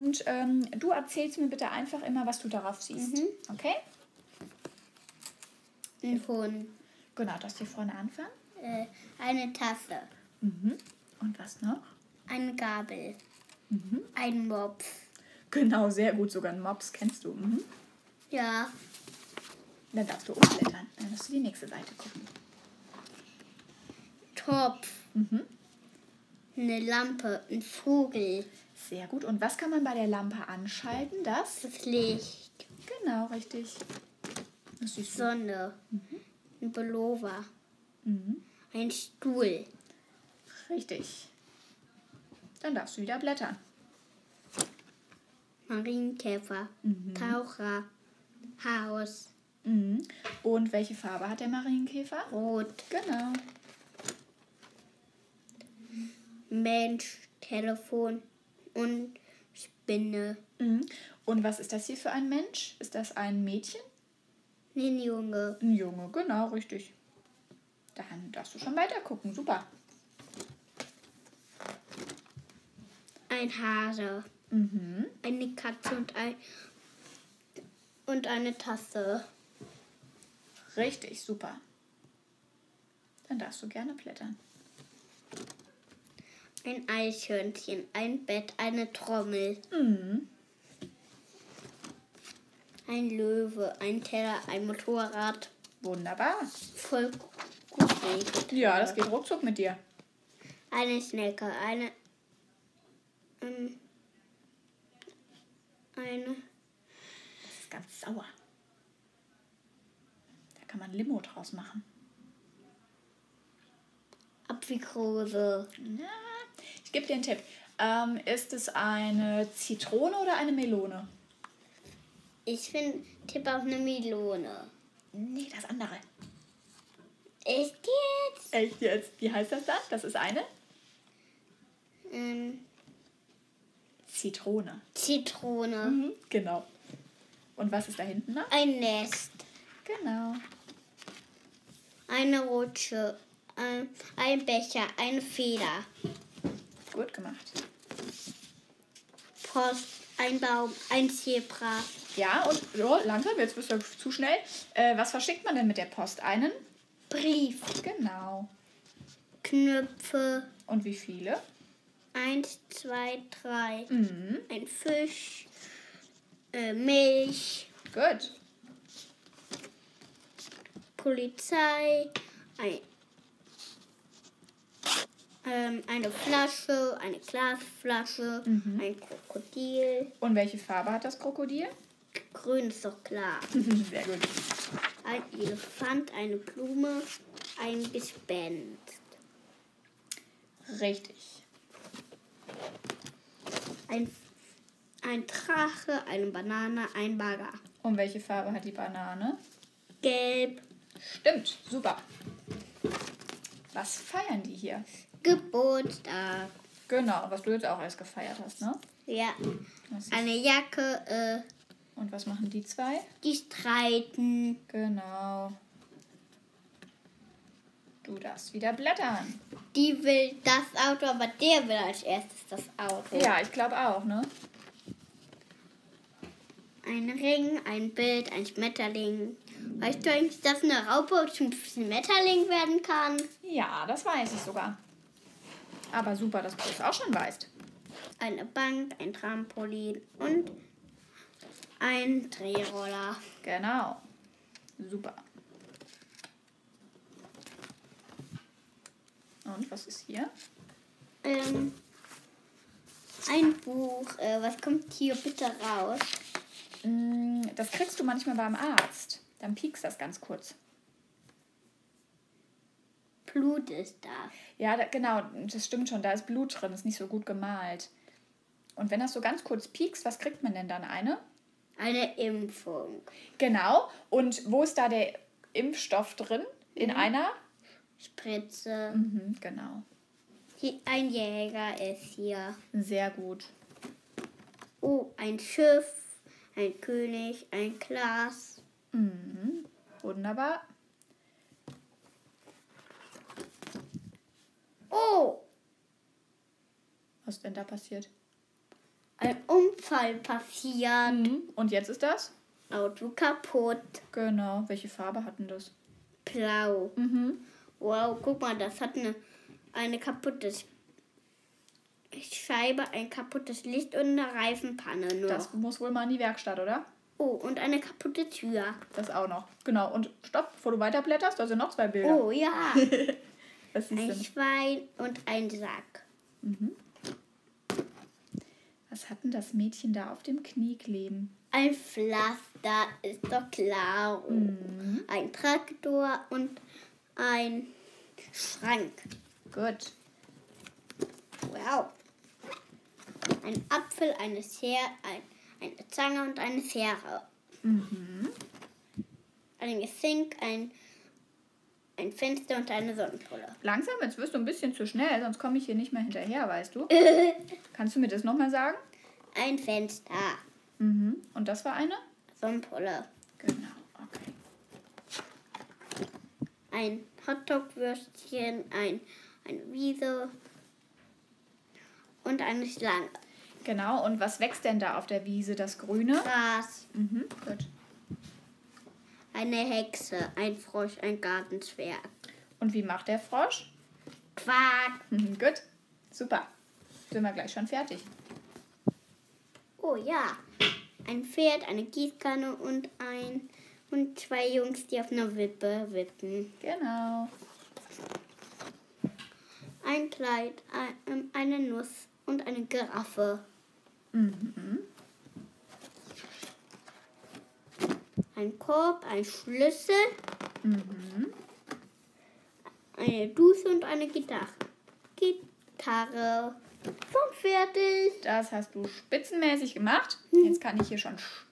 Und du erzählst mir bitte einfach immer, was du darauf siehst. Okay? Ein Hund. Genau, darfst du hier vorne anfangen. Eine Tasse. Und was noch? Eine Gabel. Ein Mops. Genau, sehr gut. Sogar einen Mops kennst du. Ja. Dann darfst du umblättern. Dann musst du die nächste Seite gucken. Topf. Eine Lampe. Ein Vogel. Sehr gut. Und was kann man bei der Lampe anschalten? Das? Das Licht. Genau, richtig. Das siehst du. Sonne. Ein Pullover. Ein Stuhl. Richtig. Dann darfst du wieder blättern. Marienkäfer. Taucher. Haus. Und welche Farbe hat der Marienkäfer? Rot. Genau. Mensch. Telefon. Und Spinne. Und was ist das hier für ein Mensch? Ist das ein Mädchen? Ein Junge. Ein Junge, genau, richtig. Dann darfst du schon weiter gucken. Super. Ein Hase. Eine Katze und eine Tasse. Richtig, super. Dann darfst du gerne blättern. Ein Eichhörnchen, ein Bett, eine Trommel. Ein Löwe, ein Teller, ein Motorrad. Wunderbar. Voll gut. Ja, das geht ruckzuck mit dir. Eine Schnecke, eine. Das ist ganz sauer. Da kann man Limo draus machen. Aprikose. Ja, ich gebe dir einen Tipp. Ist es eine Zitrone oder eine Melone? Ich tippe auf eine Melone. Nee, das andere. Echt jetzt? Echt jetzt? Wie heißt das dann? Das ist eine? Zitrone. Zitrone. Genau. Und was ist da hinten noch? Ein Nest. Genau. Eine Rutsche. Ein Becher. Eine Feder. Gut gemacht. Post. Ein Baum. Ein Zebra. Ja, und langsam, jetzt bist du zu schnell. Was verschickt man denn mit der Post? Einen? Brief. Genau. Knöpfe. Und wie viele? 1, 2, 3. Mhm. Ein Fisch. Milch. Gut. Polizei. Eine Flasche. Eine Glasflasche. Ein Krokodil. Und welche Farbe hat das Krokodil? Grün ist doch klar. Sehr gut. Ein Elefant. Eine Blume. Ein Gespenst. Richtig. Ein Drache, eine Banane, ein Bagger. Und welche Farbe hat die Banane? Gelb. Stimmt, super. Was feiern die hier? Geburtstag. Genau, was du jetzt auch erst gefeiert hast, ne? Ja. Das ist- Eine Jacke. Und was machen die zwei? Die streiten. Genau. Du darfst wieder blättern. Die will das Auto, aber der will als erstes das Auto. Ja, ich glaube auch, ne? Ein Ring, ein Bild, ein Schmetterling. Weißt du eigentlich, dass eine Raupe zum Schmetterling werden kann? Ja, das weiß ich sogar. Aber super, dass du es auch schon weißt. Eine Bank, ein Trampolin und ein Drehroller. Genau. Super. Und was ist hier? Ein Buch. Was kommt hier bitte raus? Das kriegst du manchmal beim Arzt. Dann piekst das ganz kurz. Blut ist da. Ja, genau, das stimmt schon. Da ist Blut drin, ist nicht so gut gemalt. Und wenn das so ganz kurz piekst, was kriegt man denn dann? Eine? Eine Impfung. Genau. Und wo ist da der Impfstoff drin? In einer? Spritze. Genau. Hier, ein Jäger ist hier. Sehr gut. Oh, ein Schiff, ein König, ein Glas. Wunderbar. Oh, Was ist denn da passiert? ein Unfall. Unfall passiert. Und jetzt ist das? Auto kaputt. Genau. Welche Farbe hatten das? Blau. Wow, guck mal, das hat eine kaputte Scheibe, ein kaputtes Licht und eine Reifenpanne noch. Das muss wohl mal in die Werkstatt, oder? Oh, und eine kaputte Tür. Das auch noch. Genau. Und stopp, bevor du weiterblätterst, da sind noch 2 Bilder. Oh ja. Was siehst Ein du? Schwein und ein Sack. Was hat denn das Mädchen da auf dem Knie kleben? Ein Pflaster, ist doch klar. Ein Traktor und ein Schrank. Gut. Wow. Ein Apfel, eine Zange und eine Schere. Ein Geschenk, ein Fenster und eine Sonnenbrille. Langsam, jetzt wirst du ein bisschen zu schnell, sonst komme ich hier nicht mehr hinterher, weißt du? Kannst du mir das nochmal sagen? Ein Fenster, Und das war eine? Sonnenbrille. Genau, okay. Ein Hotdog-Würstchen, eine Wiese und eine Schlange. Genau, und was wächst denn da auf der Wiese? Das Grüne? Gras, Gut. eine Hexe, ein Frosch, ein Gartenzwerg. Und wie macht der Frosch? Quack. Gut, super. Sind wir gleich schon fertig. Oh ja, ein Pferd, eine Gießkanne und 2 Jungs, die auf einer Wippe wippen. Genau. Ein Kleid, eine Nuss und eine Giraffe. Ein Korb, ein Schlüssel, eine Dusche und eine Gitarre. Schon fertig. Das hast du spitzenmäßig gemacht. Jetzt kann ich hier schon